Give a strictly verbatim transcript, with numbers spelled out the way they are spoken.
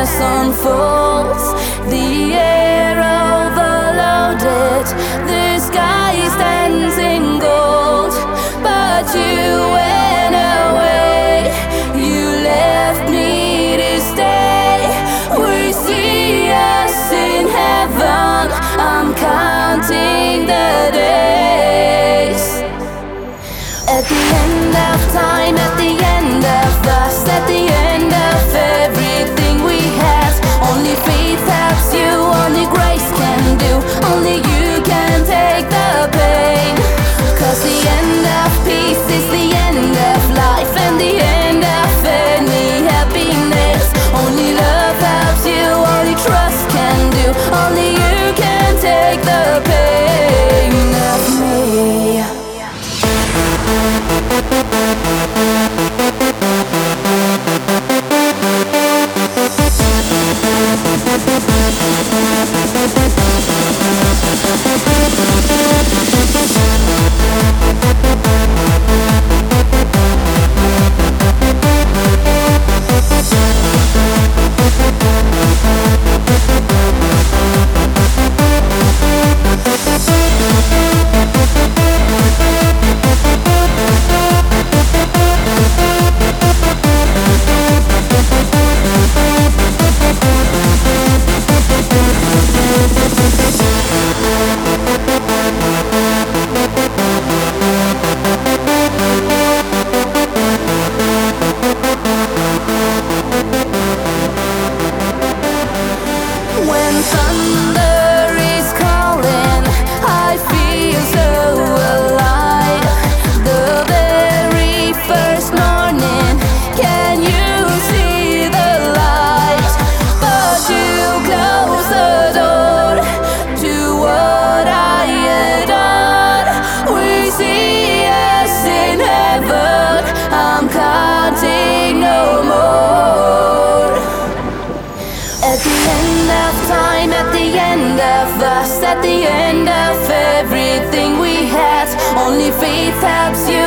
chaos unfolds. The air overloaded, the sky stands in gold. But you went away, you left me to stay. We see us in heaven, I'm counting the days. At the end of time, at the end of us, at the end of everything we had, only faith helps you, only grace can do, only you can take the pain. Cause the end of peace is the end of life, and the end of any happiness. Only love helps you, only trust can do, only you can take the pain of me. When thunder is calling, I feel so alive. The very first morning, can you see the light? But you close the door to what I had done. We see us in heaven, I'm counting no more. At the end of time, at the end of us, at the end of everything we had, only faith helps you,